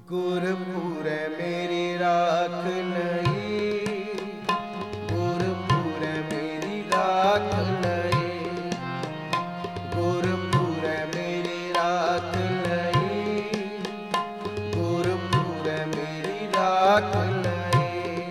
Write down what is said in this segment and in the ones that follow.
गुरपुर मेरी राख लई, गुरपुर मेरी राख लई, गुरपुर मेरी राख लई, गुरपुर मेरी राख लई।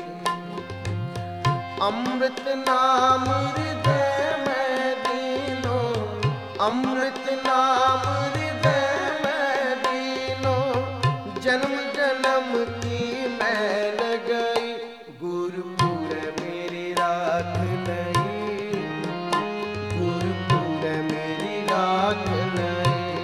अमृत नाम हृदय में दीनो, अमृत नाम हृदय में दीनो, जन्म जन्म की मैल गई। गुरपुर मेरी राख लई, गुरपुर मेरी राख लई,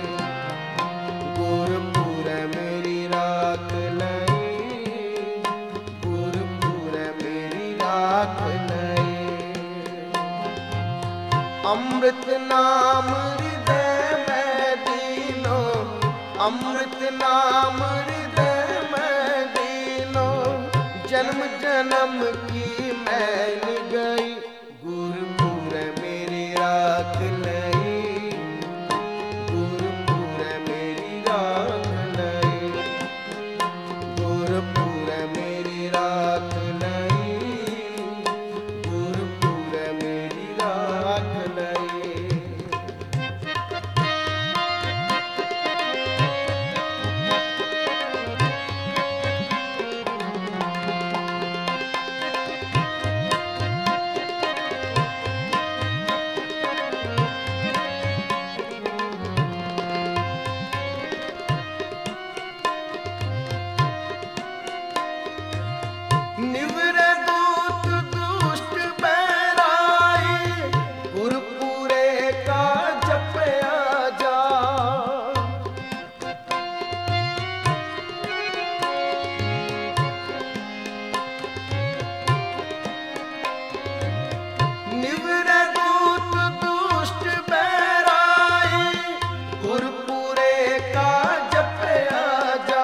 गुरपुर मेरी राख लई, गुरपुर मेरी राख लई। अमृत नाम हृदय में दीनो, अमृत नाम हृदय में दीनो, जन्म जन्म की मैल गई। गुरपुर मेरी राख लई, गुरपुर मेरी राख लई, गुरपुर मेरी राख लई, गुरपुर मेरी राख लई। निवरे दूत दुष्ट बैराई, गुरपुरे का जपया जा। निवरे दूत दुष्ट बैराई, गुरपुरे का जपया जा।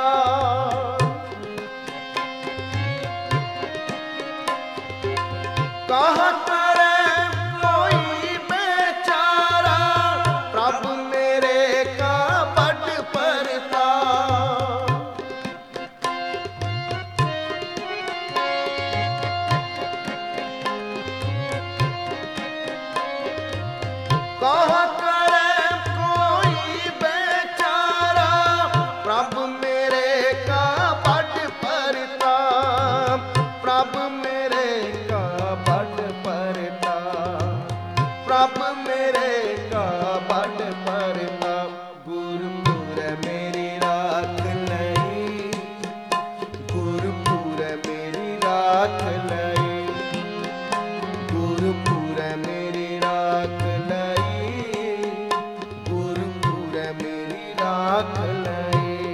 कहाँ करे कोई बेचारा, प्रभु मेरे का बड़ परता। कहाँ करे कोई बेचारा, प्रभु मेरे का बड़ परता, प्रभु मेरे का बड़ परता, प्रभु मेरे का बड़ परता। गुरपुर मेरी राख लई, गुरपुर मेरी राख लई, गुरपुर मेरी राख लई, गुरपुर मेरी राख लई।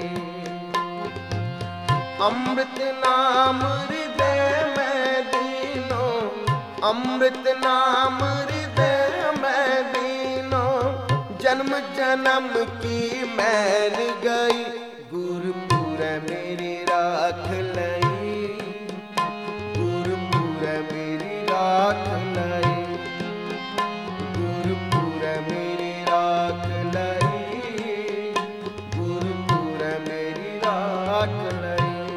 अमृत नाम हृदय में दीनो, अमृत नाम हृदय में दीनो, जन्म जन्म की मैल गई। गुरपुर मेरी राख लई, गुरपुर मेरी राख लई, गुरपुर मेरी राख लई, गुरपुर मेरी राख लई।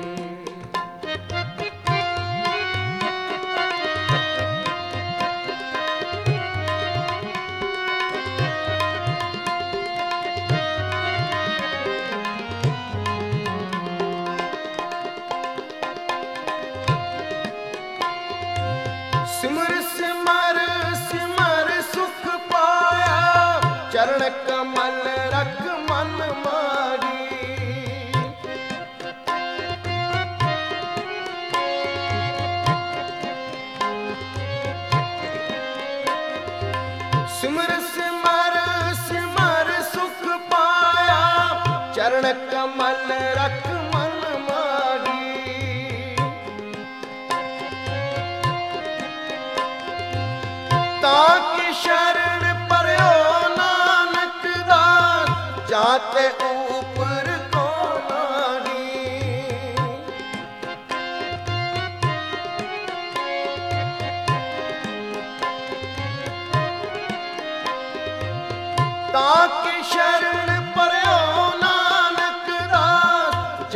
सिमर सिमर सिमर सुख पाया, चरण कमल रख मन मारी। सिमर सिमर सिमर सुख पाया, चरण कमल रख मन मारी। ताकि शरण पर्यो नानक दास, जाते ऊपर को नारी। ताकि शरण पर्यो नानक दास,